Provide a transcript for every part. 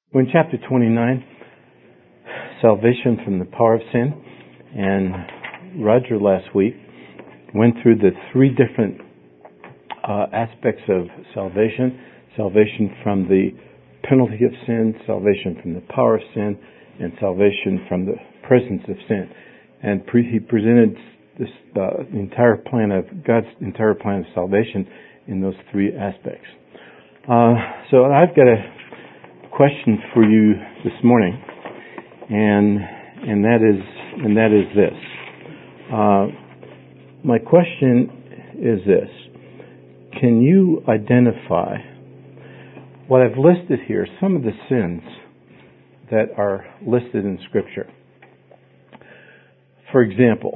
We're in chapter 29, Salvation from the Power of Sin. And Roger last week went through the three different aspects of salvation. Salvation from the penalty of sin, salvation from the power of sin, and salvation from the presence of sin. And he presented this entire plan of God's entire plan of salvation in those three aspects. So I've got a question for you this morning, and that is this. My question is this: can you identify what I've listed here? Some of the sins that are listed in Scripture. For example,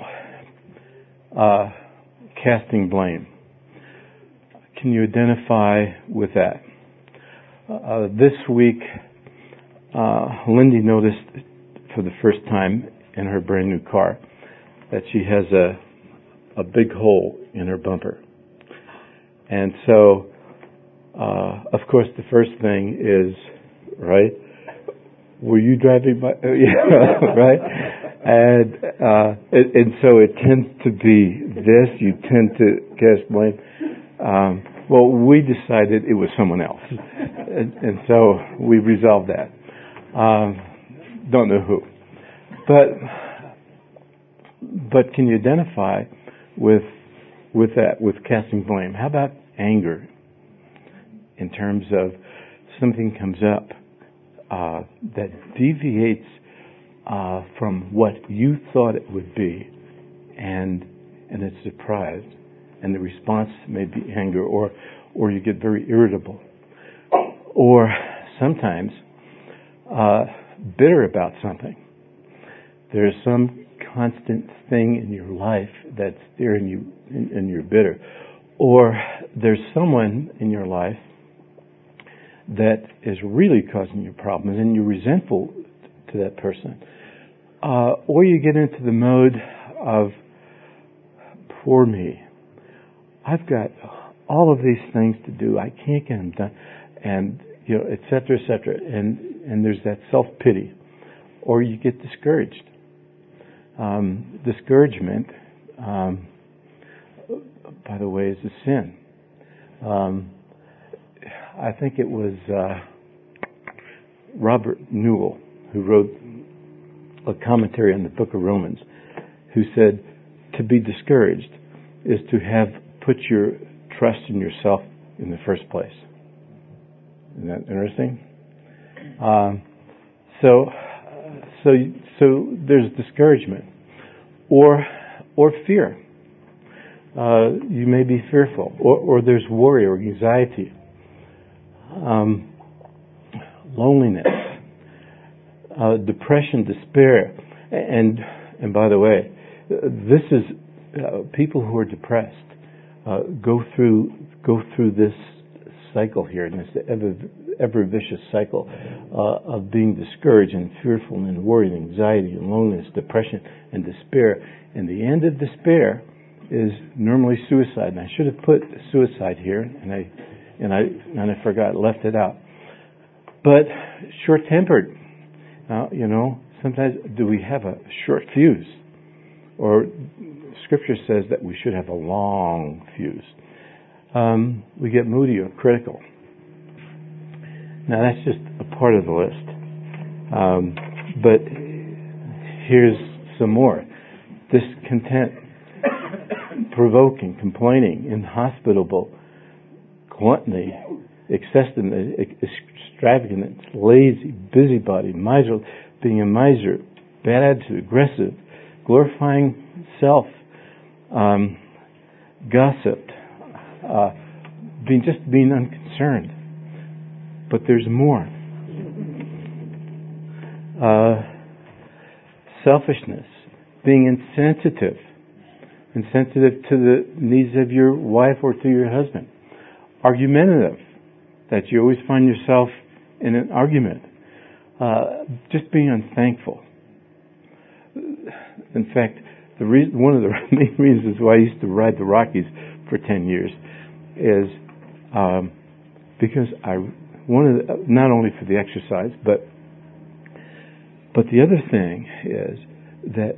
casting blame. Can you identify with that? This week, Lindy noticed for the first time in her brand new car that she has a big hole in her bumper. And so, of course, the first thing is, right, were you driving by? Yeah, right? And so it tends to be this, you tend to cast blame. Well, we decided it was someone else. And so we resolved that. Don't know who. But can you identify with that, with casting blame? How about anger? In terms of something comes up that deviates from what you thought it would be, and it's surprised, and the response may be anger, or you get very irritable, or sometimes bitter about something. There's some constant thing in your life that's there and you're bitter, or there's someone in your life that is really causing you problems and you're resentful to that person, or you get into the mode of poor me. I've got all of these things to do. I can't get them done, and et cetera, et cetera. And there's that self-pity, or you get discouraged. Discouragement, by the way, is a sin. I think it was Robert Newell who wrote a commentary on the Book of Romans, who said to be discouraged is to have put your trust in yourself in the first place. Isn't that interesting? So there's discouragement, or fear. You may be fearful, or there's worry or anxiety, loneliness, depression, despair, and by the way, this is people who are depressed. Go through this cycle here, and this ever vicious cycle of being discouraged and fearful and worried, anxiety and loneliness, depression and despair. And the end of despair is normally suicide. And I should have put suicide here, and I forgot, left it out. But short-tempered, sometimes do we have a short fuse? Or Scripture says that we should have a long fuse. We get moody or critical. Now that's just a part of the list. But here's some more. Discontent, provoking, complaining, inhospitable, gluttony, excessiveness, extravagance, lazy, busybody, miserly, being a miser, bad attitude, aggressive, glorifying self, gossip, being unconcerned. But there's more. Selfishness, being insensitive to the needs of your wife or to your husband. Argumentative, that you always find yourself in an argument. Just being unthankful. In fact, one of the main reasons why I used to ride the Rockies for 10 years is because not only for the exercise, but the other thing is that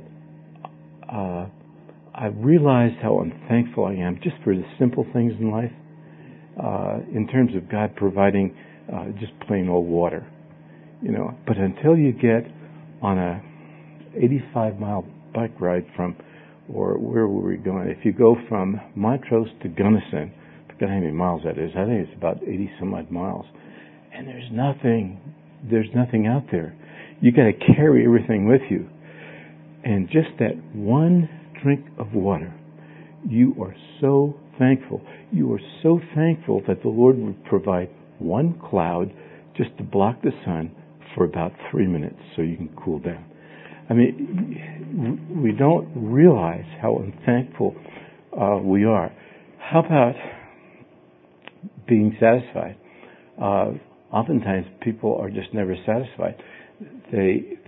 I realized how unthankful I am just for the simple things in life, in terms of God providing just plain old water, But until you get on a 85-mile bike ride or where were we going? If you go from Montrose to Gunnison, I forget how many miles that is. I think it's about 80 some odd miles, and there's nothing out there. You got to carry everything with you, and just that one drink of water, you are so thankful. You are so thankful that the Lord would provide one cloud just to block the sun for about 3 minutes so you can cool down. I mean, we don't realize how unthankful we are. How about being satisfied? Oftentimes people are just never satisfied. They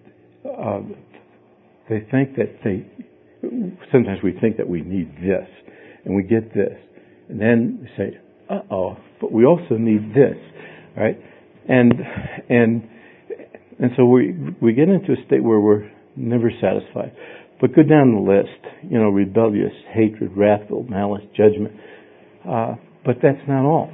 think that sometimes we think that we need this, and we get this, and then we say, but we also need this, right? And so we get into a state where we're never satisfied. But go down the list, rebellious, hatred, wrathful, malice, judgment. But that's not all.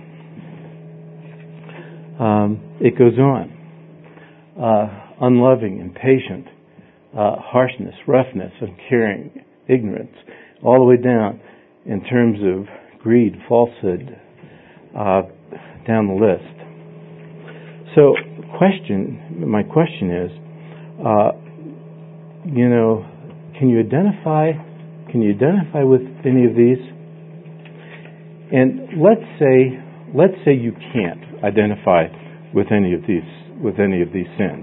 It goes on. Unloving, impatient, harshness, roughness, uncaring, ignorance, all the way down in terms of greed, falsehood, down the list. So my question is, can you identify with any of these? And let's say you can't identify with any of these sins.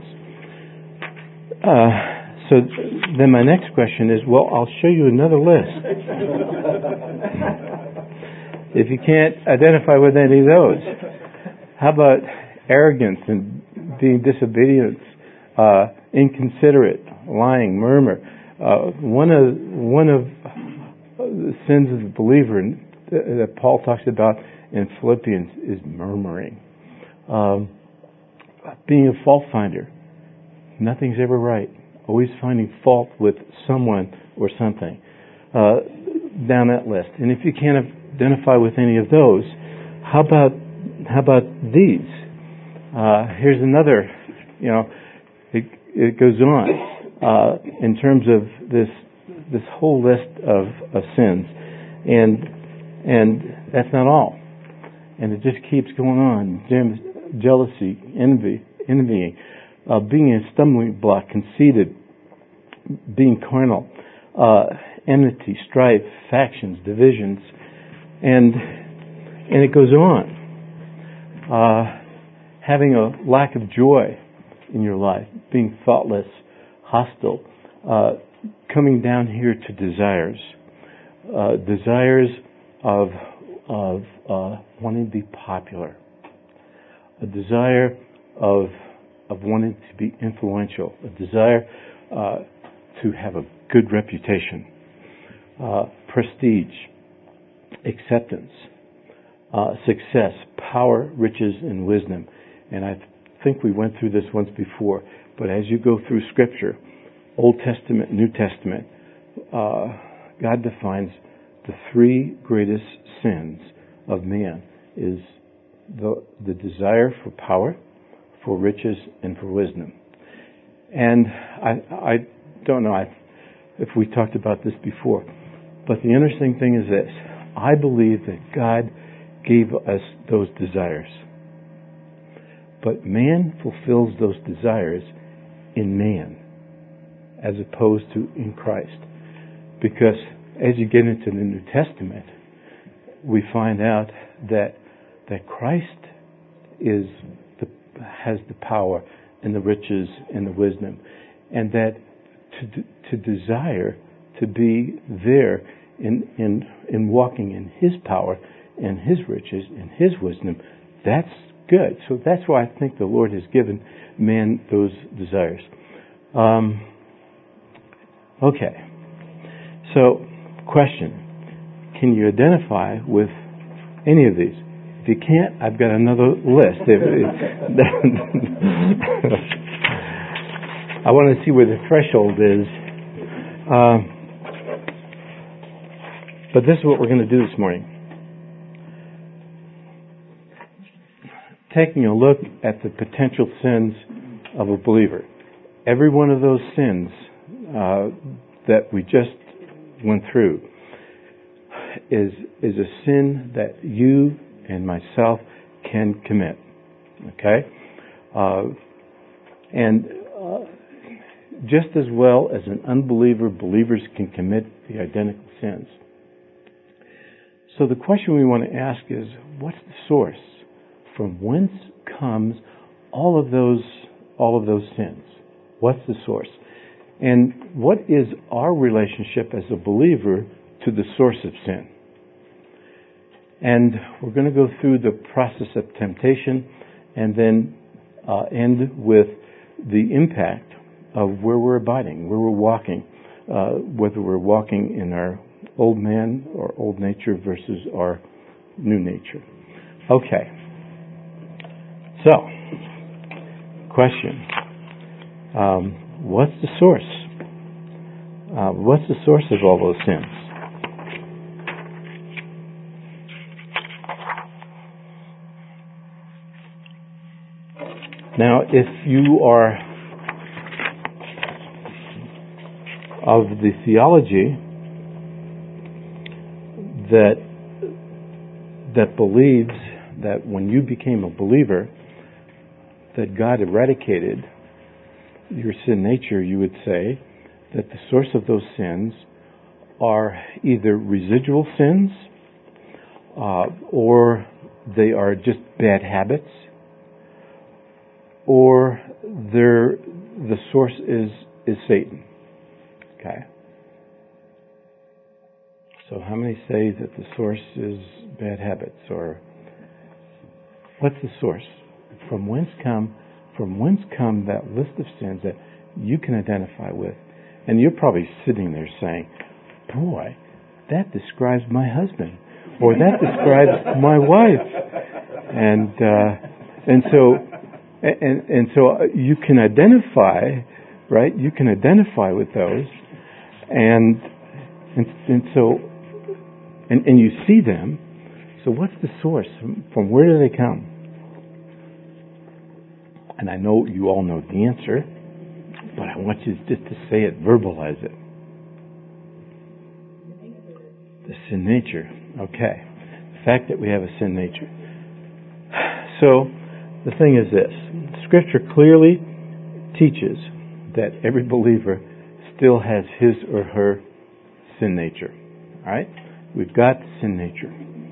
So then my next question is, well, I'll show you another list. If you can't identify with any of those, how about arrogance and being disobedient, inconsiderate, lying, murmur? One of the sins of the believer that Paul talks about in Philippians is murmuring. Being a fault finder. Nothing's ever right. Always finding fault with someone or something. Down that list. And if you can't identify with any of those, how about these? Here's another. It goes on in terms of this whole list of sins, and that's not all. And it just keeps going on. Jealousy, envying, being a stumbling block, conceited, being carnal, enmity, strife, factions, divisions, and it goes on. Having a lack of joy in your life, being thoughtless, hostile, coming down here to desires of wanting to be popular, a desire of wanting to be influential, a desire to have a good reputation, prestige, acceptance, success, power, riches, and wisdom. And I think we went through this once before, but as you go through Scripture, Old Testament, New Testament, God defines the three greatest sins of man is the desire for power, for riches, and for wisdom. And I don't know if we talked about this before, but the interesting thing is this. I believe that God gave us those desires. But man fulfills those desires in man as opposed to in Christ. Because as you get into the New Testament, we find out that Christ has the power and the riches and the wisdom, and that to desire to be there in walking in His power and His riches and His wisdom, that's good. So that's why I think the Lord has given man those desires. Okay. So, question. Can you identify with any of these? If you can't, I've got another list. I want to see where the threshold is. But this is what we're going to do this morning. Taking a look at the potential sins of a believer. Every one of those sins that we just went through is a sin that you and myself can commit. Okay? And just as well as an unbeliever, believers can commit the identical sins. So the question we want to ask is, what's the source? From whence comes all of those sins? What's the source? And what is our relationship as a believer to the source of sin? And we're going to go through the process of temptation and then end with the impact of where we're abiding, where we're walking, whether we're walking in our old man or old nature versus our new nature. Okay. So, question. What's the source? What's the source of all those sins? Now, if you are of the theology that believes that when you became a believer, that God eradicated your sin nature, you would say that the source of those sins are either residual sins, or they are just bad habits, or the source is Satan. Okay. So how many say that the source is bad habits? Or what's the source? From whence come that list of sins that you can identify with? And you're probably sitting there saying, boy, that describes my husband, or that describes my wife. And so you can identify, right? You can identify with those, and you see them. So what's the source? From where do they come? And I know you all know the answer, but I want you just to say it, verbalize it. The sin nature. Okay. The fact that we have a sin nature. So, the thing is this. Scripture clearly teaches that every believer still has his or her sin nature. Alright? We've got sin nature.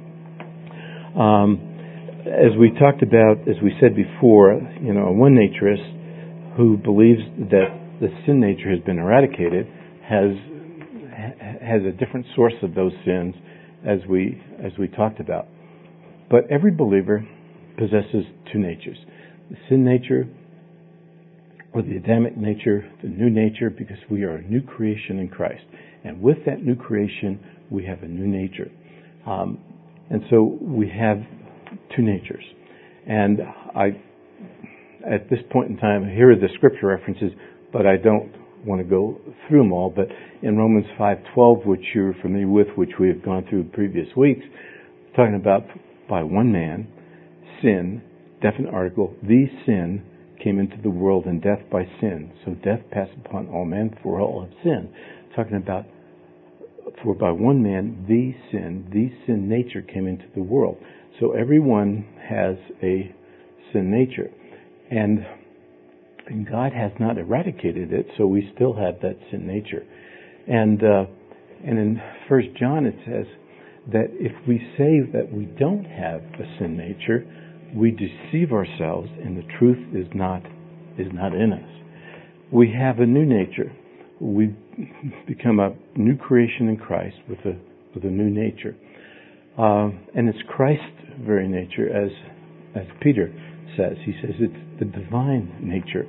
As we talked about, as we said before, a one-naturist who believes that the sin nature has been eradicated has a different source of those sins, as we talked about. But every believer possesses two natures: the sin nature, or the Adamic nature, the new nature, because we are a new creation in Christ. And with that new creation, we have a new nature. And so we have two natures. And at this point in time, here are the scripture references, but I don't want to go through them all. But in Romans 5:12, which you're familiar with, which we have gone through previous weeks, talking about by one man, sin, definite article, the sin came into the world, and death by sin. So death passed upon all men, for all have sinned. Talking about, for by one man, the sin nature came into the world. So everyone has a sin nature. And God has not eradicated it, so we still have that sin nature. And in 1 John it says that if we say that we don't have a sin nature, we deceive ourselves, and the truth is not in us. We have a new nature. We become a new creation in Christ with a new nature, and it's Christ's very nature, as Peter says. He says it's the divine nature.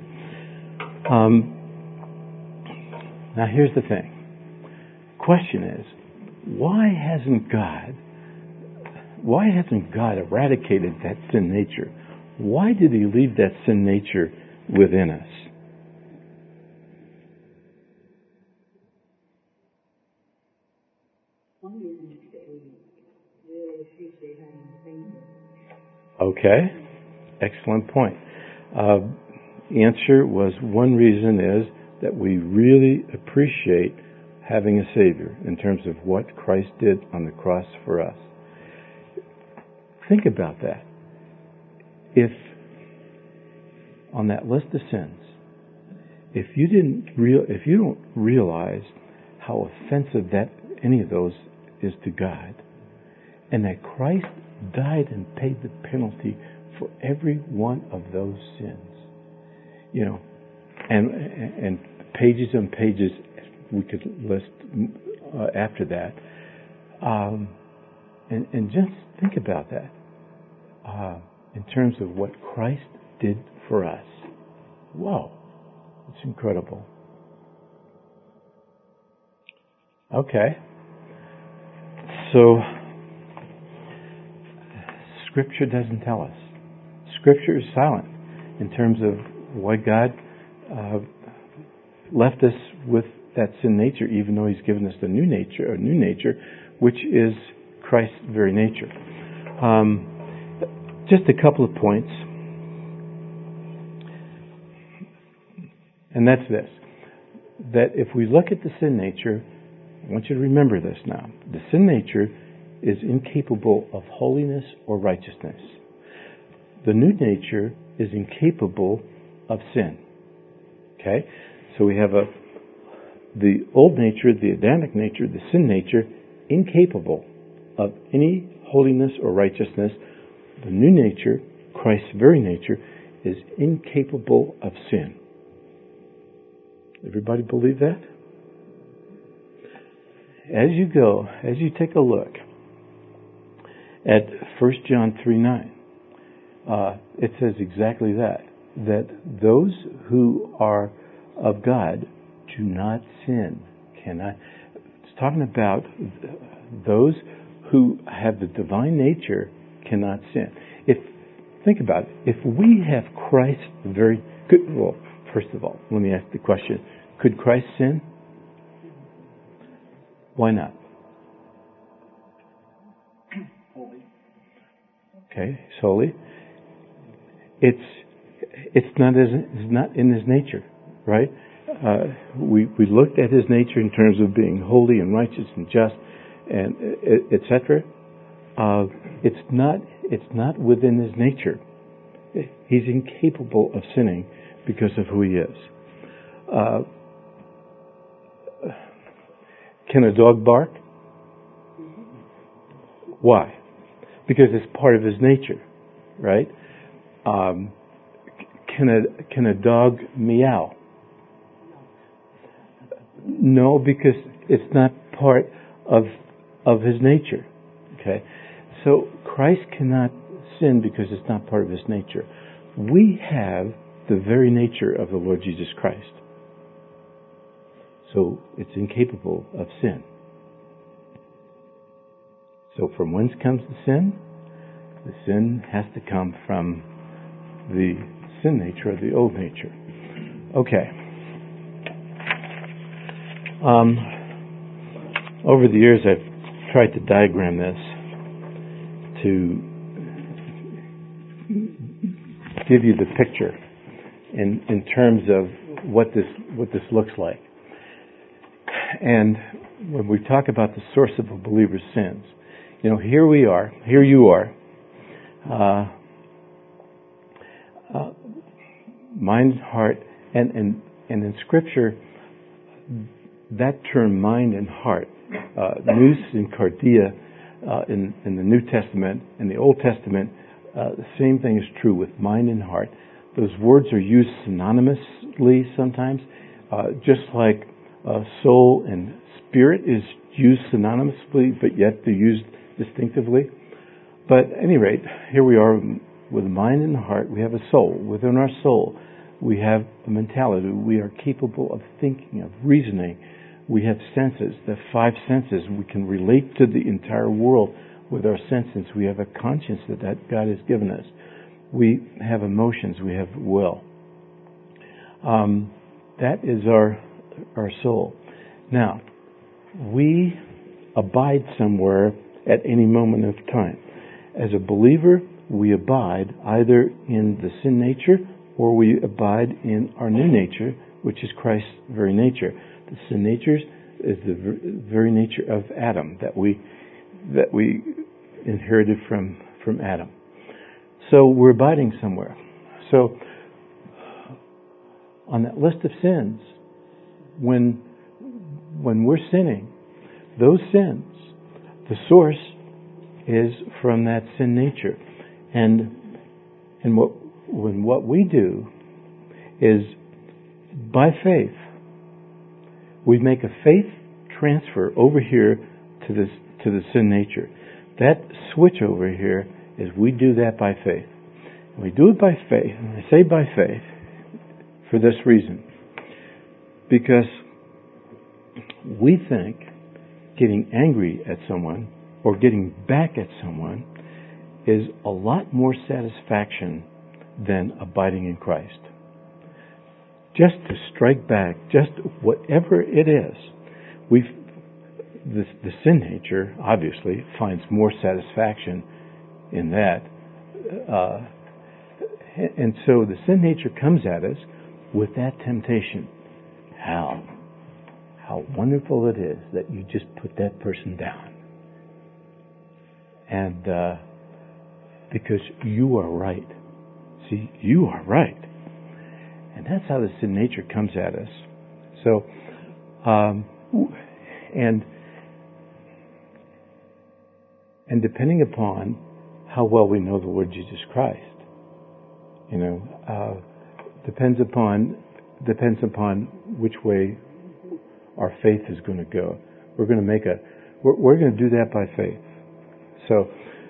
Now here's the thing. Question is, why hasn't God why hasn't God eradicated that sin nature? Why did He leave that sin nature within us? Okay, excellent point. Answer was, one reason is that we really appreciate having a Savior in terms of what Christ did on the cross for us. Think about that. If on that list of sins, if you don't realize how offensive that any of those is to God, and that Christ died and paid the penalty for every one of those sins, and pages and pages we could list after that, and just think about that in terms of what Christ did for us. Whoa, it's incredible. Okay, so Scripture doesn't tell us. Scripture is silent in terms of why God left us with that sin nature, even though He's given us a new nature, which is Christ's very nature. Just a couple of points, and that's this: that if we look at the sin nature, I want you to remember this now. The sin nature is incapable of holiness or righteousness. The new nature is incapable of sin. Okay? So we have the old nature, the Adamic nature, the sin nature, incapable of any holiness or righteousness. The new nature, Christ's very nature, is incapable of sin. Everybody believe that? As you take a look at 1 John 3:9, it says exactly that those who are of God do not sin. It's talking about those who have the divine nature cannot sin. Think about it. If we have Christ very good, well, first of all, let me ask the question: could Christ sin? Why not? Okay, it's holy. It's not in His nature, right? We looked at His nature in terms of being holy and righteous and just, and etc. It's not within His nature. He's incapable of sinning because of who He is. Can a dog bark? Why? Because it's part of his nature, right? Can a dog meow? No, because it's not part of his nature. Okay, so Christ cannot sin because it's not part of His nature. We have the very nature of the Lord Jesus Christ. So it's incapable of sin. So from whence comes the sin? The sin has to come from the sin nature or the old nature. Okay. Over the years I've tried to diagram this to give you the picture in terms of what this looks like. And when we talk about the source of a believer's sins, here you are, mind, heart, and in Scripture, that term mind and heart, nous and cardia, in the New Testament, in the Old Testament, the same thing is true with mind and heart. Those words are used synonymously sometimes, just like soul and spirit is used synonymously, but yet they're used distinctively. But at any rate, here we are with a mind and a heart. We have a soul. Within our soul, we have a mentality. We are capable of thinking, of reasoning. We have senses, the five senses. We can relate to the entire world with our senses. We have a conscience that God has given us. We have emotions. We have will. That is our soul. Now, we abide somewhere at any moment of time. As a believer, we abide either in the sin nature or we abide in our new nature, which is Christ's very nature. The sin nature is the very nature of Adam that we inherited from Adam. So we're abiding somewhere. So on that list of sins, when we're sinning, those sins, the source is from that sin nature. And what we do is, by faith, we make a faith transfer over here to the sin nature. That switch over here is we do that by faith. And we do it by faith. And I say by faith for this reason. Because we think getting angry at someone or getting back at someone is a lot more satisfaction than abiding in Christ. Just to strike back, just whatever it is, the sin nature obviously finds more satisfaction in that, and so the sin nature comes at us with that temptation. How wonderful it is that you just put that person down, and because you are right. See, you are right. And that's how the sin nature comes at us. So, and depending upon how well we know the Lord Jesus Christ, depends upon which way our faith is going to go. We're going to we're going to do that by faith. So,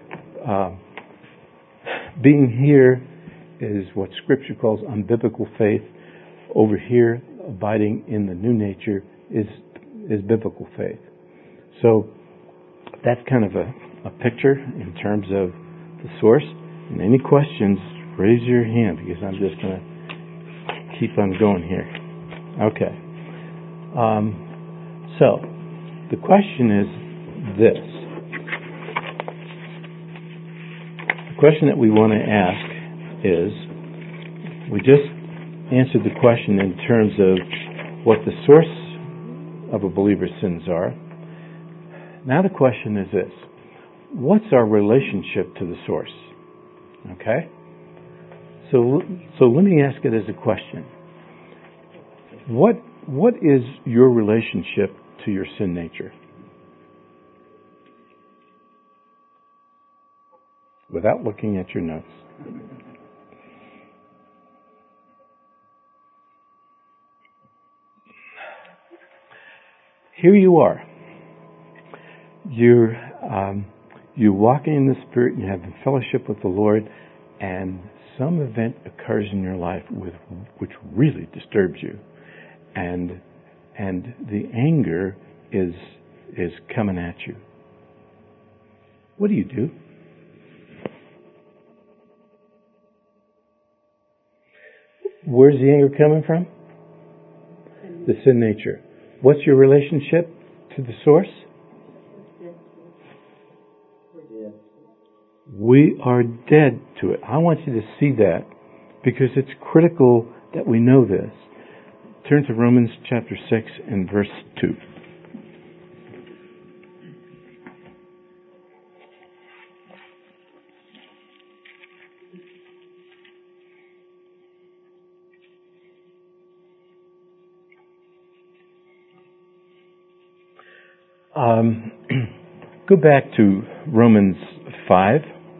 being here is what Scripture calls unbiblical faith. Over here, abiding in the new nature is biblical faith. So that's kind of a picture in terms of the source. And any questions, raise your hand because I'm just going to keep on going here. Okay. So the question is this. The question that we want to ask is, we just answered the question in terms of what the source of a believer's sins are. Now the question is this: what's our relationship to the source? Okay? So let me ask it as a question. What is your relationship to your sin nature? Without looking at your notes. Here you are. You're walking in the Spirit and you're having fellowship with the Lord, and some event occurs in your life which really disturbs you, and the anger is coming at you. What do? Where's the anger coming from? The sin nature. What's your relationship to the source? We are dead to it. I want you to see that because it's critical that we know this. Turn to Romans chapter 6 and verse 2. Go back to Romans 5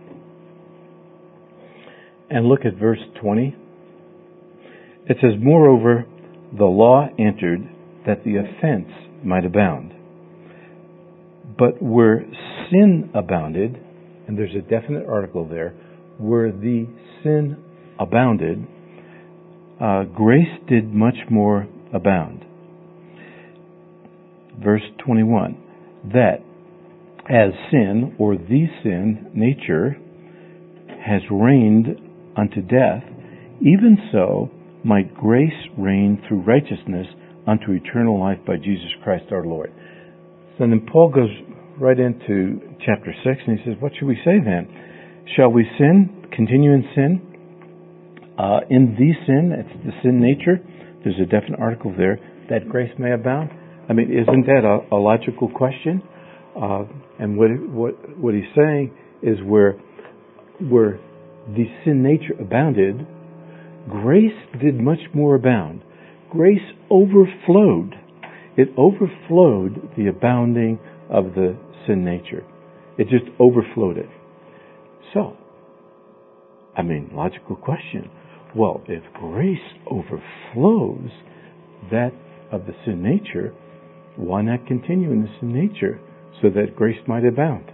and look at verse 20. It says, "Moreover, the law entered that the offense might abound. But where sin abounded," and there's a definite article there, "where the sin abounded, grace did much more abound." Verse 21, "That as sin, or the sin nature, has reigned unto death, even so might grace reign through righteousness unto eternal life by Jesus Christ our Lord. So then Paul goes right into chapter 6, and he says, what should we say then? Shall we sin, continue in sin? In the sin, it's the sin nature, there's a definite article there, that grace may abound? I mean, isn't that a logical question? And what he's saying is where the sin nature abounded, grace did much more abound. Grace overflowed. It overflowed the abounding of the sin nature. It just overflowed it. So, I mean, logical question. Well, if grace overflows that of the sin nature, why not continue in the sin nature so that grace might abound?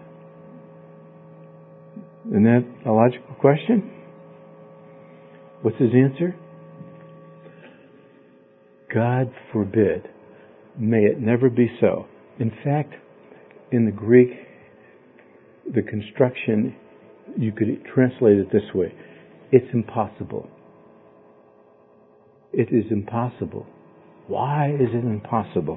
Isn't that a logical question? What's his answer? God forbid. May it never be so. In fact, in the Greek, the construction, you could translate it this way. It's impossible. It is impossible. Why is it impossible?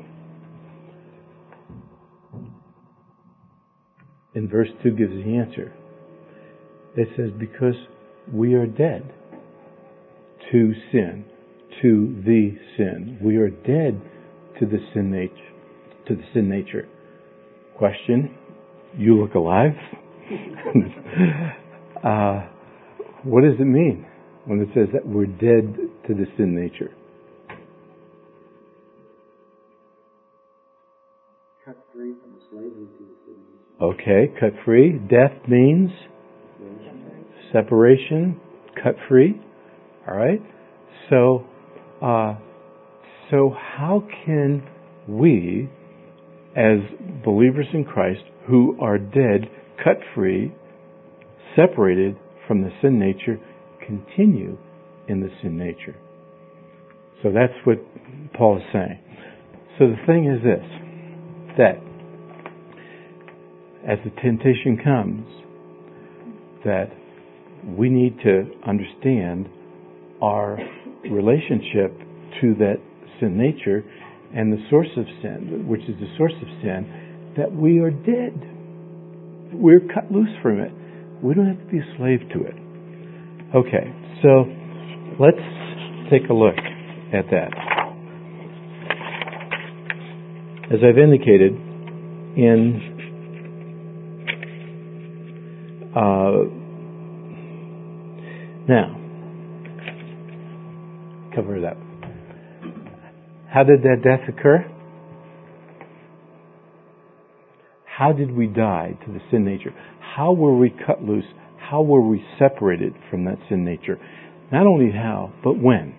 And verse 2 gives the answer. It says, because we are dead to sin, to the sin. We are dead to the sin nature. Question, you look alive? What does it mean when it says that we're dead to the sin nature? Cut free from slavery to the sin nature. Okay, cut free. Death means separation, cut free. All right. So how can we, as believers in Christ, who are dead, cut free, separated from the sin nature, continue in the sin nature? So that's what Paul is saying. So the thing is this, that as the temptation comes, that we need to understand our relationship to that sin nature and the source of sin, which is the source of sin, that we are dead. We're cut loose from it. We don't have to be a slave to it. Okay, so let's take a look at that. As I've indicated, now, cover it up. How did that death occur? How did we die to the sin nature? How were we cut loose? How were we separated from that sin nature? Not only how, but when?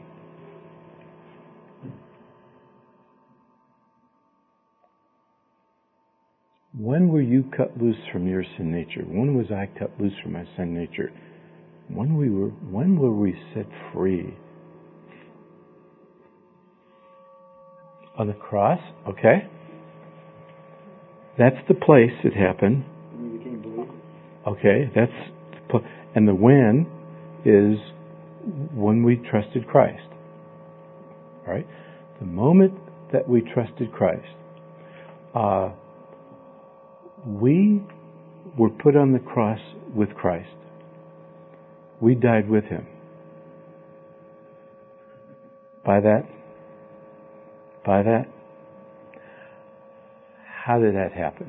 When were you cut loose from your sin nature? When was I cut loose from my sin nature? When were we set free? On the cross, okay? That's the place it happened. When we became believers. Okay, and the when is when we trusted Christ. Right? The moment that we trusted Christ, we were put on the cross with Christ. We died with Him. By that? How did that happen?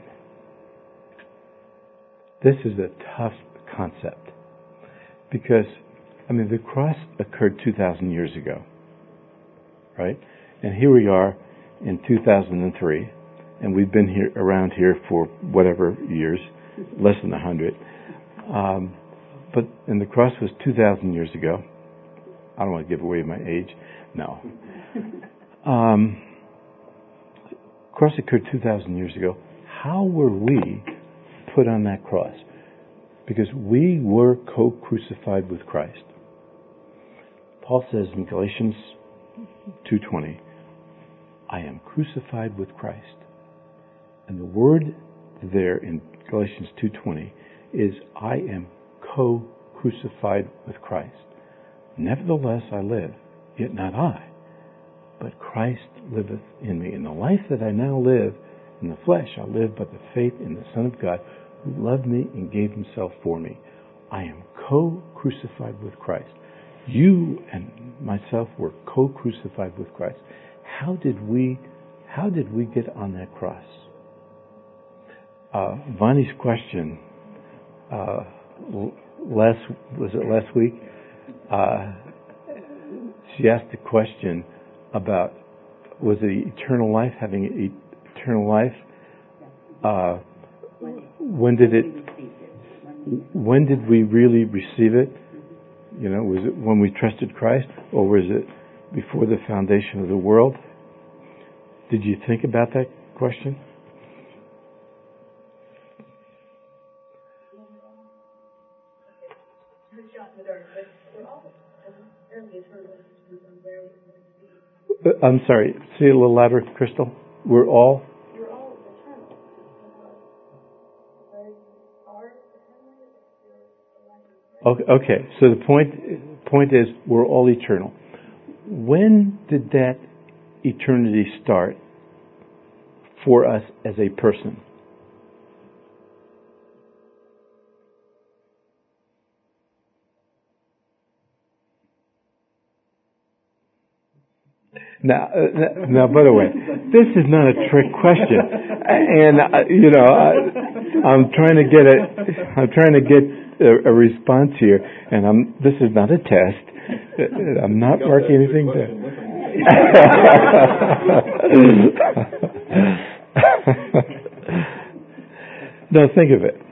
This is a tough concept. Because, the cross occurred 2,000 years ago. Right? And here we are in 2003. And we've been around here for whatever years, less than 100. And the cross was 2,000 years ago. I don't want to give away my age. No. Cross occurred 2,000 years ago. How were we put on that cross? Because we were co-crucified with Christ. Paul says in Galatians 2:20, I am crucified with Christ. And the word there in Galatians 2:20 is, I am co-crucified with Christ. Nevertheless I live, yet not I, but Christ liveth in me. In the life that I now live in the flesh, I live by the faith in the Son of God, who loved me and gave himself for me. I am co-crucified with Christ. You and myself were co-crucified with Christ. How did we get on that cross? Vonnie's question last week? She asked a question about, was it eternal life, having eternal life? When did we really receive it? You know, was it when we trusted Christ, or was it before the foundation of the world? Did you think about that question? I'm sorry, say it a little louder, Crystal. We're all eternal. Okay, so the point is we're all eternal. When did that eternity start for us as a person? Now, by the way, this is not a trick question, and I'm trying to get a response here, and this is not a test. I'm not marking anything down. No, think of it.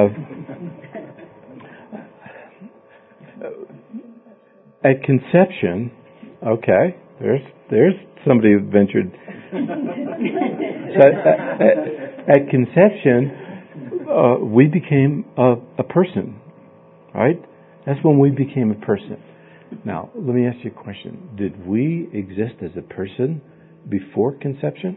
At conception, okay, there's somebody who ventured. So at conception, we became a person, right? That's when we became a person. Now, let me ask you a question. Did we exist as a person before conception?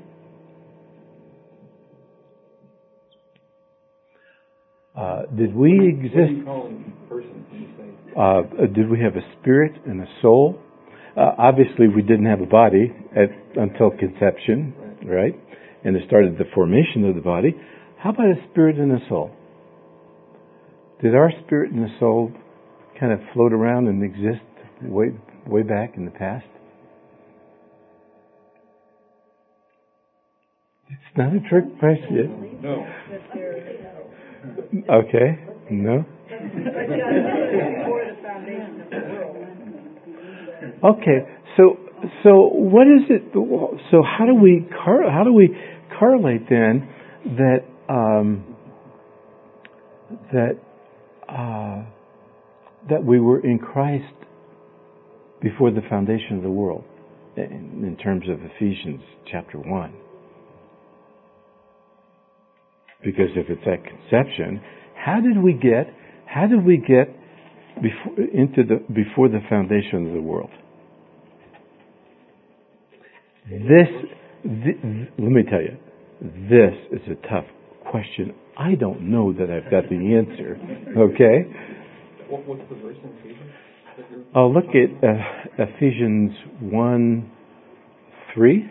Did we exist? What do you call a person? Did we have a spirit and a soul? Obviously, we didn't have a body until conception, right? And it started the formation of the body. How about a spirit and a soul? Did our spirit and the soul kind of float around and exist way back in the past? It's not a trick question. No. Okay. No. Okay. So what is it? So how do we correlate then that we were in Christ before the foundation of the world, in terms of Ephesians chapter 1? Because if it's at conception, how did we get before the foundation of the world? Let me tell you, this is a tough question. I don't know that I've got the answer. Okay? What's the verse in Ephesians? I'll look at Ephesians 1:3.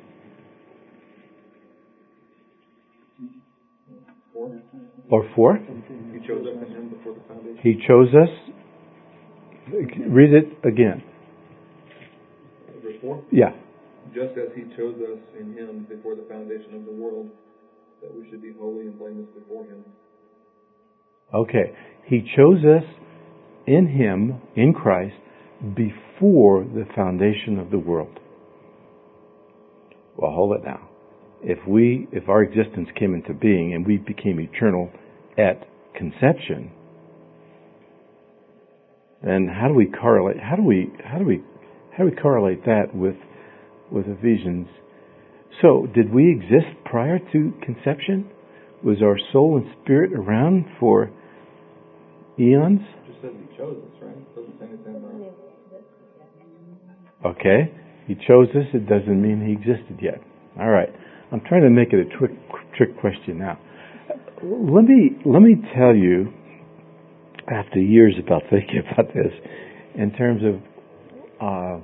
4. Or 4. He chose us in him before the foundation. He chose us. Read it again. Verse 4? Yeah. Just as he chose us in him before the foundation of the world, that we should be holy and blameless before him. Okay. He chose us in him, in Christ, before the foundation of the world. Well, hold it now. If our existence came into being and we became eternal at conception, then how do we correlate that with Ephesians? So, did we exist prior to conception? Was our soul and spirit around for eons? It just says he chose us, right? It doesn't say anything about it. Okay. He chose us. It doesn't mean he existed yet. All right. I'm trying to make it a trick question now. let me tell you, after years about thinking about this, in terms of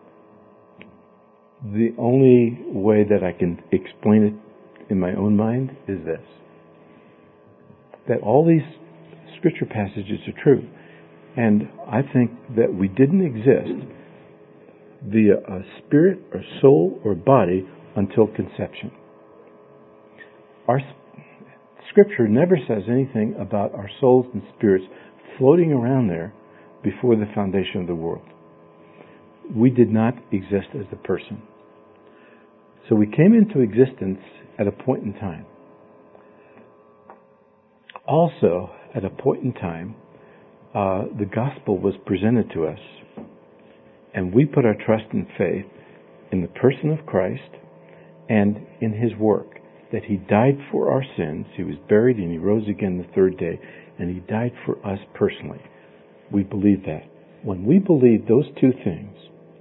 the only way that I can explain it in my own mind is this: that all these scripture passages are true, and I think that we didn't exist via a spirit or soul or body until conception. Our scripture never says anything about our souls and spirits floating around there before the foundation of the world. We did not exist as a person. So we came into existence at a point in time. Also, at a point in time, the gospel was presented to us, and we put our trust and faith in the person of Christ and in His work, that He died for our sins, He was buried, and He rose again the third day, and He died for us personally. We believe that. When we believe those two things,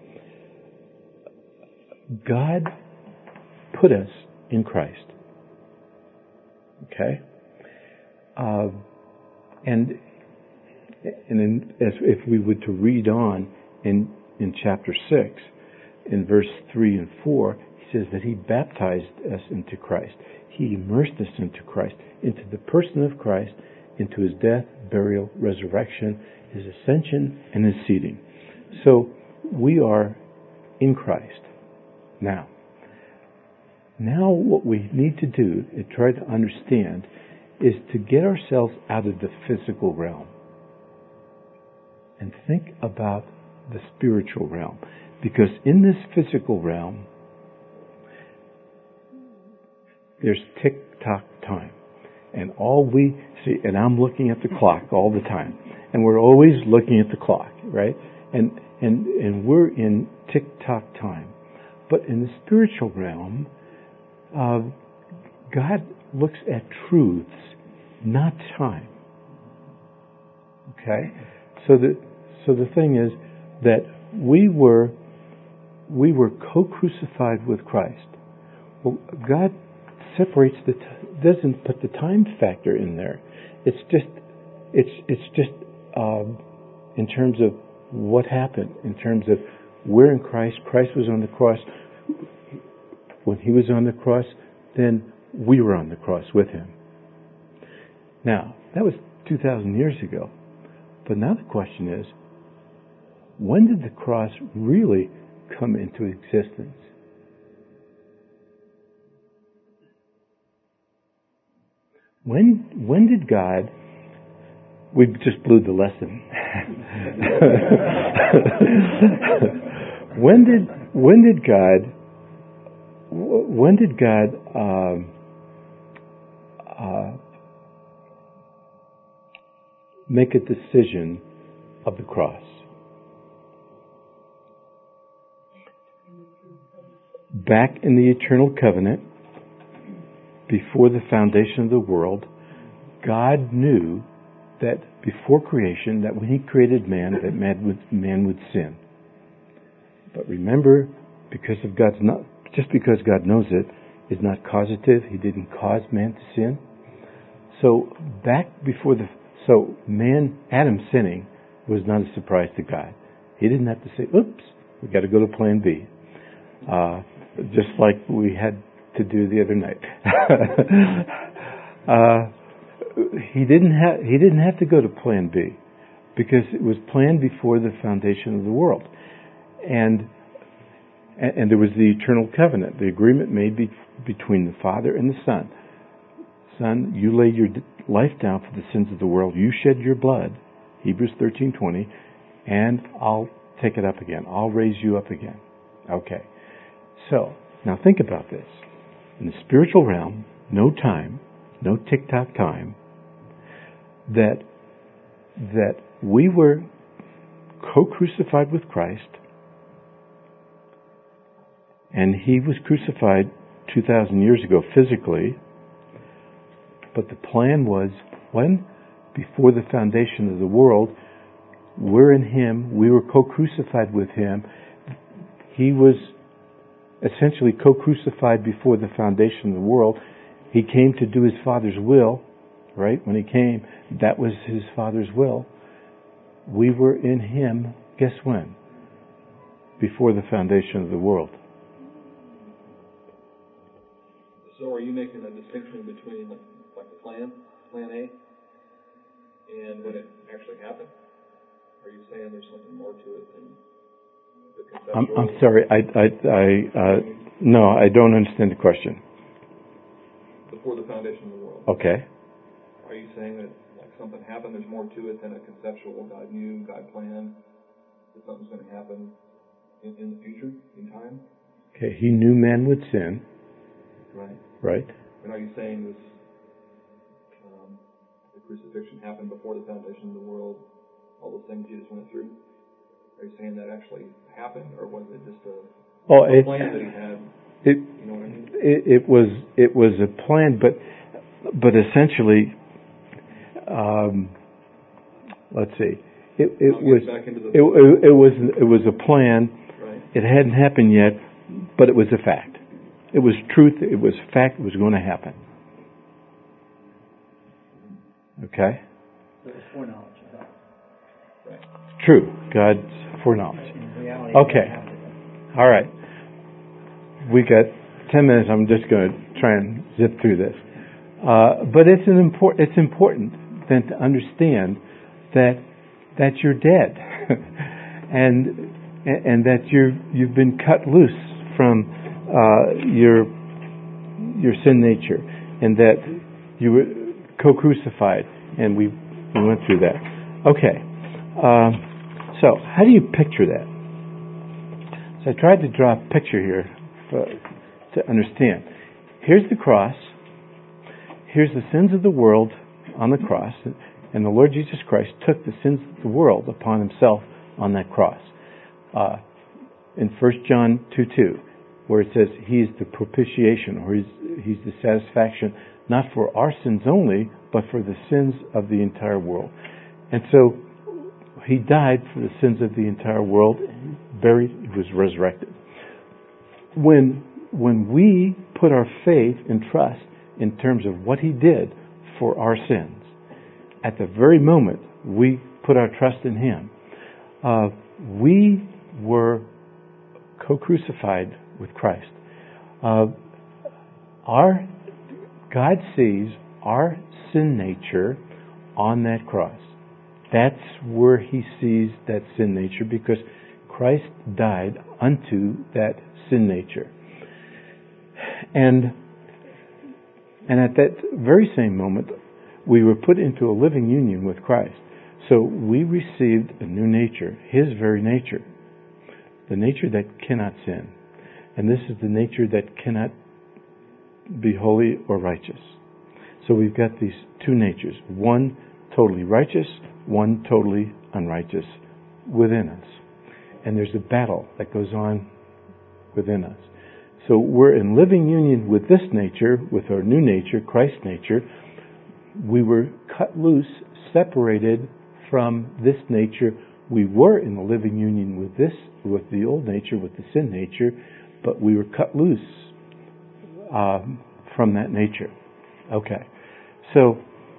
God put us in Christ. Okay? And if we were to read on in chapter 6, in verse 3 and 4, he says that He baptized us into Christ. He immersed us into Christ, into the person of Christ, into His death, burial, resurrection, His ascension, and His seating. So we are in Christ. Now what we need to do and try to understand is to get ourselves out of the physical realm and think about the spiritual realm. Because in this physical realm, there's tick-tock time. And all we see, and I'm looking at the clock all the time, and we're always looking at the clock, right? And we're in tick-tock time. But in the spiritual realm, God looks at truths, not time. Okay? So the thing is that we were co-crucified with Christ. Well, God separates doesn't put the time factor in there. It's just in terms of what happened, in terms of we're in Christ. Christ was on the cross. When He was on the cross, then we were on the cross with Him. Now, that was 2,000 years ago. But now the question is, when did the cross really come into existence? When did God... We just blew the lesson. When did God make a decision of the cross? Back in the eternal covenant, before the foundation of the world, God knew that before creation, that when He created man, that man would sin. But remember, just because God knows it is not causative. He didn't cause man to sin. So Adam sinning was not a surprise to God. He didn't have to say, "Oops, we got to go to Plan B," just like we had to do the other night. He didn't have to go to Plan B, because it was planned before the foundation of the world, and there was the eternal covenant, the agreement made between the Father and the Son. Son, you laid your life down for the sins of the world. You shed your blood, Hebrews 13:20, and I'll take it up again. I'll raise you up again. Okay. So, now think about this. In the spiritual realm, no time, no tick-tock time, that we were co-crucified with Christ, and He was crucified 2,000 years ago physically, but the plan was, before the foundation of the world, we're in Him, we were co-crucified with Him. He was essentially co-crucified before the foundation of the world. He came to do His Father's will, right? When He came, that was His Father's will. We were in Him, guess when? Before the foundation of the world. So are you making a distinction between like the plan A, and when it actually happened? Are you saying there's something more to it than the conceptual? I'm sorry. No, I don't understand the question. Before the foundation of the world. Okay. Are you saying that like something happened, there's more to it than a conceptual God knew, God planned, that something's going to happen in the future, in time? Okay, He knew man would sin. Right. Right. And are you saying this the crucifixion happened before the foundation of the world, all those things Jesus went through? Are you saying that actually happened, or was it just a plan that He had? You know what I mean? It was a plan, but essentially, let's see, it was a plan. Right. It hadn't happened yet, but it was a fact. It was truth. It was fact. It was going to happen. Okay. So it was foreknowledge of God. Right. True. God's foreknowledge. In reality, Okay. All right. We got 10 minutes. I'm just going to try and zip through this. But it's important then to understand that you're dead, and that you've been cut loose from your sin nature, and that you were co-crucified, and we went through that. Okay. So how do you picture that? So I tried to draw a picture here to understand. Here's the cross. Here's the sins of the world on the cross. And the Lord Jesus Christ took the sins of the world upon Himself on that cross. In 1 John 2:2, where it says He is the propitiation, or He's the satisfaction, not for our sins only, but for the sins of the entire world. And so He died for the sins of the entire world, buried, He was resurrected. When we put our faith and trust in terms of what He did for our sins, at the very moment we put our trust in Him, we were co-crucified with Christ. God sees our sin nature on that cross. That's where He sees that sin nature, because Christ died unto that sin nature. And at that very same moment, we were put into a living union with Christ. So we received a new nature, His very nature, the nature that cannot sin. And this is the nature that cannot be holy or righteous. So we've got these two natures, one totally righteous, one totally unrighteous within us. And there's a battle that goes on within us. So we're in living union with this nature, with our new nature, Christ's nature. We were cut loose, separated from this nature. We were in a living union with the old nature, with the sin nature, but we were cut loose from that nature. Okay. So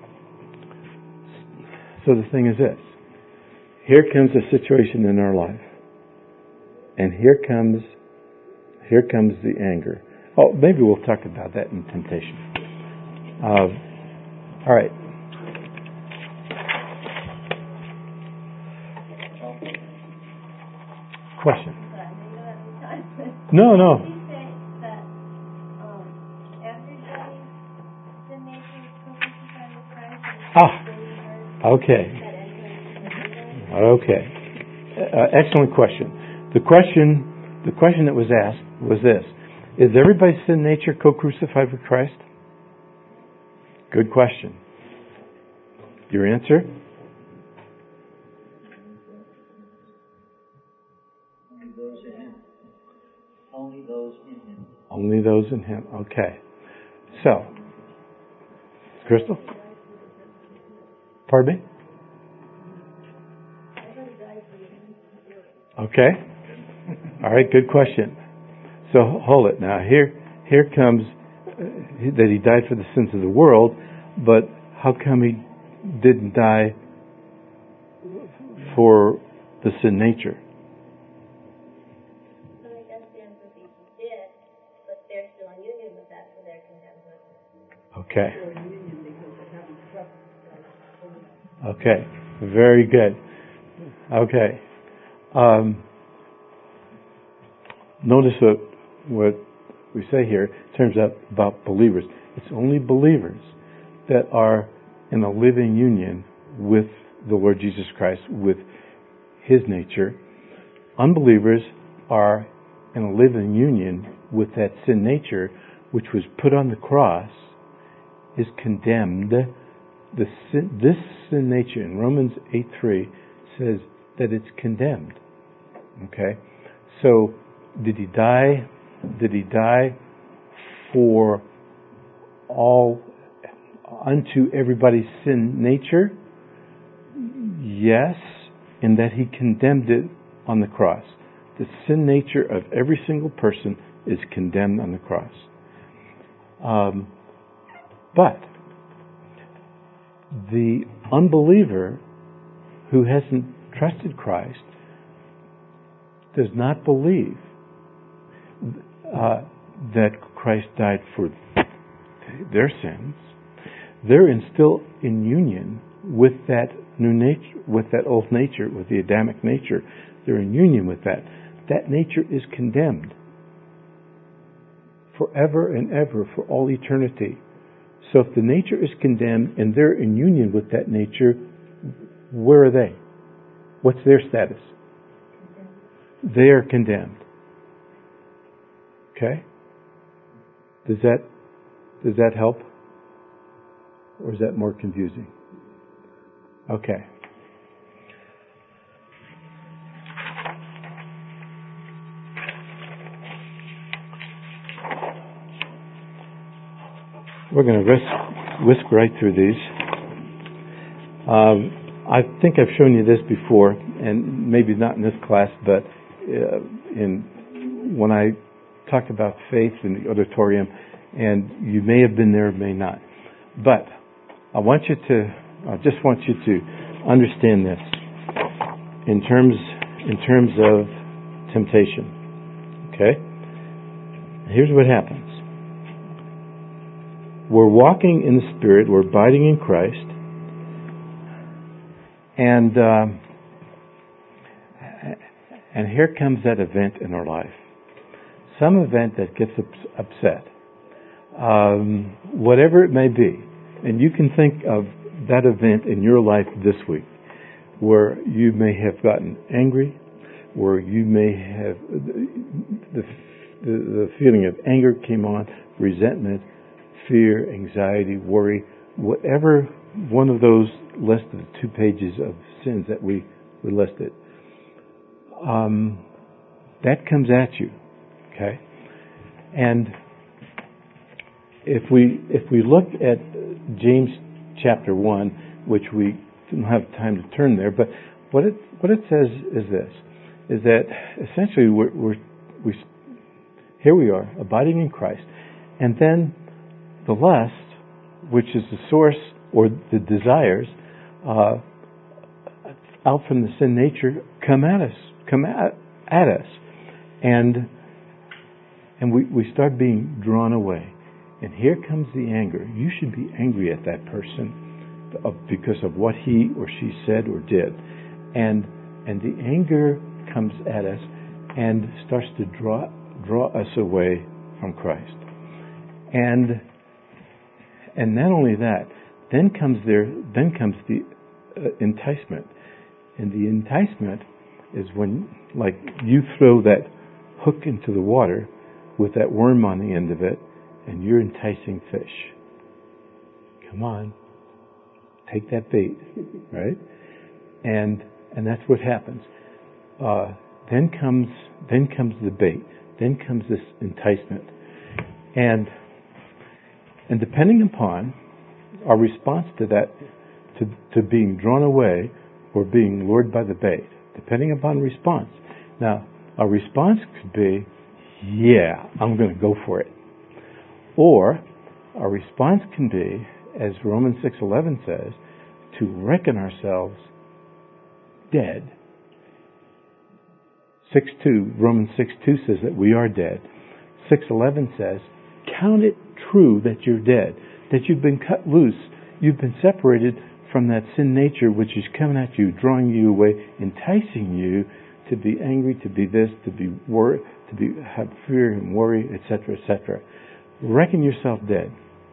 the thing is this. Here comes a situation in our life. And here comes the anger. Oh, maybe we'll talk about that in temptation. All right. Question? No. Okay. Excellent question. The question that was asked was this: is everybody's sin nature co-crucified with Christ? Good question. Your answer? Only those in Him. Only those in Him. Only those in Him. Okay. So, Crystal? Pardon me? Okay. All right, good question. So hold it now. Here comes that He died for the sins of the world, but how come he didn't die for the sin nature? So I guess the answer would be he did, but they're still in union with that, so they're condemned. Okay. Okay. Very good. Okay. Notice what we say here in terms of about believers. It's only believers that are in a living union with the Lord Jesus Christ, with His nature. Unbelievers are in a living union with that sin nature, which was put on the cross, is condemned. This sin nature in Romans 8:3 says that it's condemned. Okay? So, did he die? Did he die for all, unto everybody's sin nature? Yes, in that he condemned it on the cross. The sin nature of every single person is condemned on the cross. But the unbeliever who hasn't trusted Christ does not believe that Christ died for their sins. They're still in union with that new nature, with that old nature, with the Adamic nature. They're in union with that. That nature is condemned forever and ever, for all eternity. So if the nature is condemned and they're in union with that nature, where are they? What's their status? They are condemned. Okay? Does that help? Or is that more confusing? Okay. We're going to whisk right through these. I think I've shown you this before, and maybe not in this class, but when I talked about faith in the auditorium, and you may have been there, may not. But I just want you to understand this in terms of temptation. Okay? Here's what happens. We're walking in the Spirit, we're abiding in Christ, and here comes that event in our life. Some event that gets upset. Whatever it may be. And you can think of that event in your life this week, where you may have gotten angry, where you may have the feeling of anger came on, resentment, fear, anxiety, worry, whatever one of those less than 2 pages of sins that we listed, that comes at you, okay? And if we look at James chapter 1, which we don't have time to turn there, but what it says is this, is that essentially here we are, abiding in Christ, and then the lust, which is the source, or the desires out from the sin nature, come at us, and we start being drawn away. And here comes the anger. You should be angry at that person because of what he or she said or did, and the anger comes at us and starts to draw us away from Christ. And not only that, then comes the enticement. And the enticement is when, like, you throw that hook into the water with that worm on the end of it, and you're enticing fish. Come on, take that bait, right? And that's what happens. Then comes the bait. Then comes this enticement, and depending upon our response to that, to being drawn away or being lured by the bait, depending upon response. Now, our response could be, yeah, I'm going to go for it. Or our response can be, as Romans 6:11 says, to reckon ourselves dead. Romans 6:2 says that we are dead. 6:11 says, count it true that you're dead, that you've been cut loose, you've been separated from that sin nature which is coming at you, drawing you away, enticing you to be angry, to be this, to be worried, have fear and worry, etc., etc. Reckon yourself dead.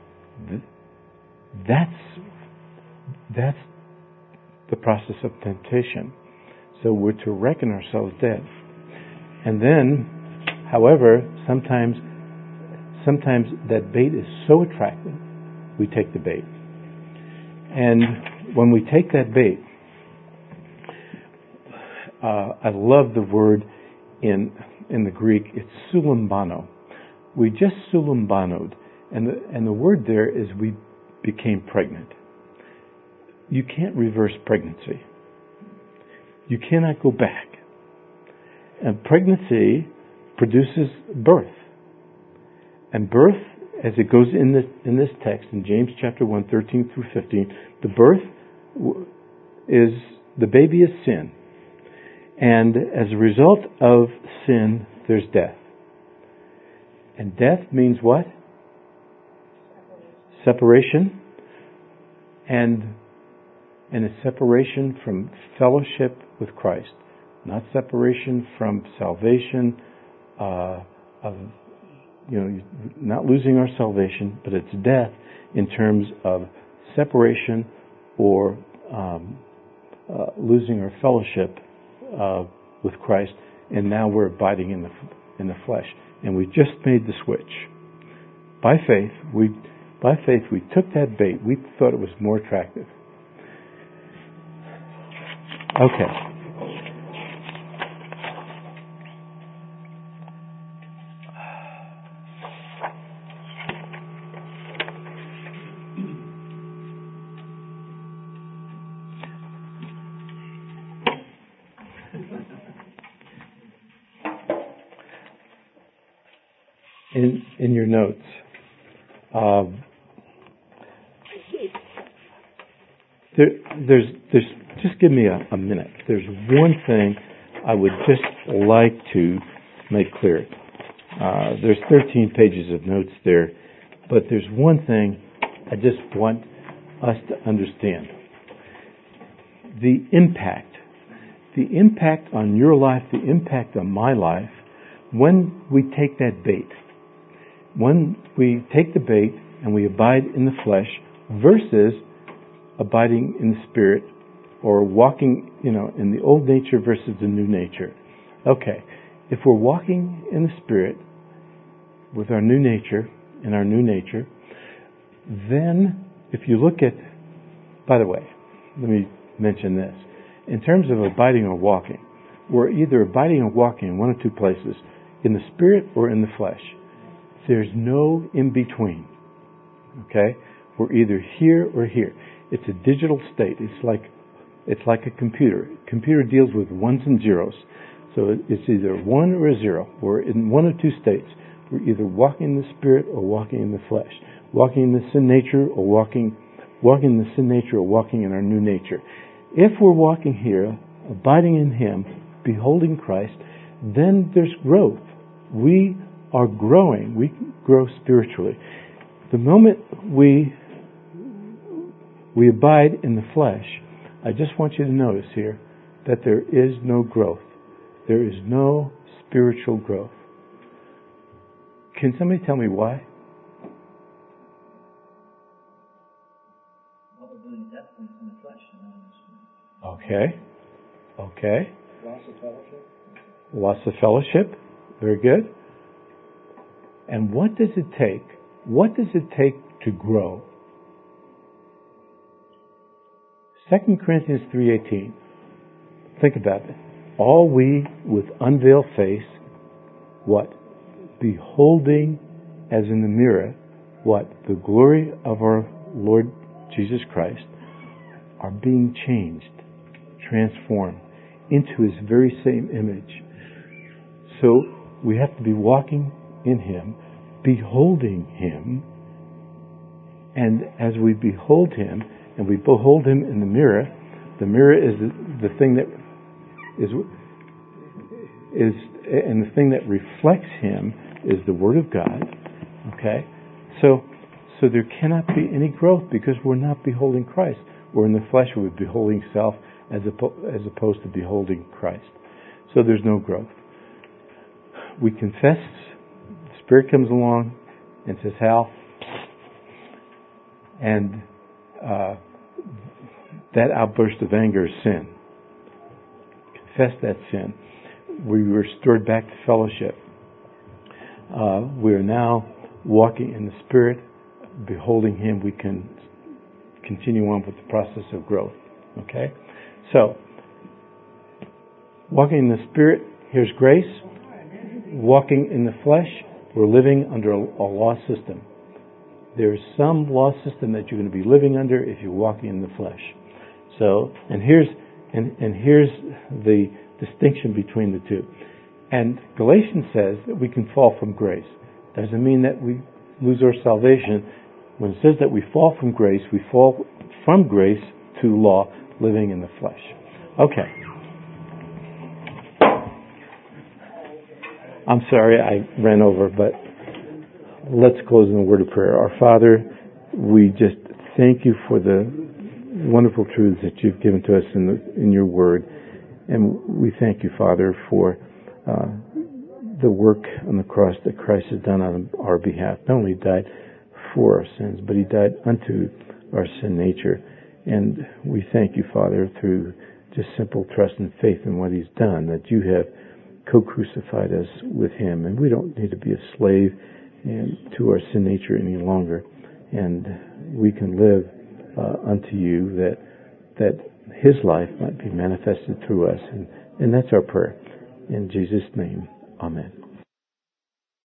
That's the process of temptation. So we're to reckon ourselves dead. And then, however, sometimes that bait is so attractive, we take the bait. And when we take that bait, I love the word in the Greek, it's sulambano. We just sulambanoed. And the word there is we became pregnant. You can't reverse pregnancy. You cannot go back. And pregnancy produces birth. And birth, as it goes in this text, in James chapter 1, 13 through 15, the birth is, the baby is sin. And as a result of sin, there's death. And death means what? Separation. And a separation from fellowship with Christ. Not separation from salvation, not losing our salvation, but it's death in terms of separation or losing our fellowship with Christ, and now we're abiding in the flesh. And we just made the switch. By faith, we took that bait. We thought it was more attractive. Okay. In your notes, there's just give me a minute. There's one thing I would just like to make clear. There's 13 pages of notes there, but there's one thing I just want us to understand. The impact on your life, the impact on my life, when we take that bait. When we take the bait and we abide in the flesh versus abiding in the Spirit, or walking, in the old nature versus the new nature. Okay, if we're walking in the Spirit with our new nature, then if you look at, by the way, let me mention this. In terms of abiding or walking, we're either abiding or walking in one of two places, in the Spirit or in the flesh. There's no in between. Okay? We're either here or here. It's a digital state. It's like a computer. A computer deals with ones and zeros. So it's either 1 or a 0. We're in one of two states. We're either walking in the Spirit or walking in the flesh. Walking in the sin nature or walking in the sin nature or walking in our new nature. If we're walking here, abiding in Him, beholding Christ, then there's growth. We are growing. We grow spiritually. The moment we abide in the flesh, I just want you to notice here that there is no growth. There is no spiritual growth. Can somebody tell me why? What we're doing at that point in the flesh. Okay. Loss of fellowship. Loss of fellowship. Very good. And what does it take? What does it take to grow? 2 Corinthians 3:18. Think about it. All we with unveiled face, what? Beholding as in the mirror, what? The glory of our Lord Jesus Christ, are being changed, transformed into His very same image. So we have to be walking in Him, beholding Him, And as we behold Him, and we behold Him in the mirror is the thing that is, and the thing that reflects Him is the Word of God. Okay? So there cannot be any growth because we're not beholding Christ. We're in the flesh, we're beholding self as opposed to beholding Christ. So there's no growth. We confess, the Spirit comes along and says, Hal, and that outburst of anger is sin. Confess that sin. We were restored back to fellowship. We are now walking in the Spirit, beholding Him. We can continue on with the process of growth. Okay? So, walking in the Spirit, here's grace. Walking in the flesh, we're living under a law system. There's some law system that you're going to be living under if you're walking in the flesh. So, and here's the distinction between the two. And Galatians says that we can fall from grace. Doesn't mean that we lose our salvation. When it says that we fall from grace to law, living in the flesh. Okay. I'm sorry I ran over, but let's close in a word of prayer. Our Father, we just thank You for the wonderful truths that You've given to us in Your Word. And we thank You, Father, for the work on the cross that Christ has done on our behalf. Not only died for our sins, but He died unto our sin nature. And we thank You, Father, through just simple trust and faith in what He's done, that You have co-crucified us with Him, and we don't need to be a slave to our sin nature any longer. And we can live unto You, that His life might be manifested through us. And that's our prayer. In Jesus' name, amen.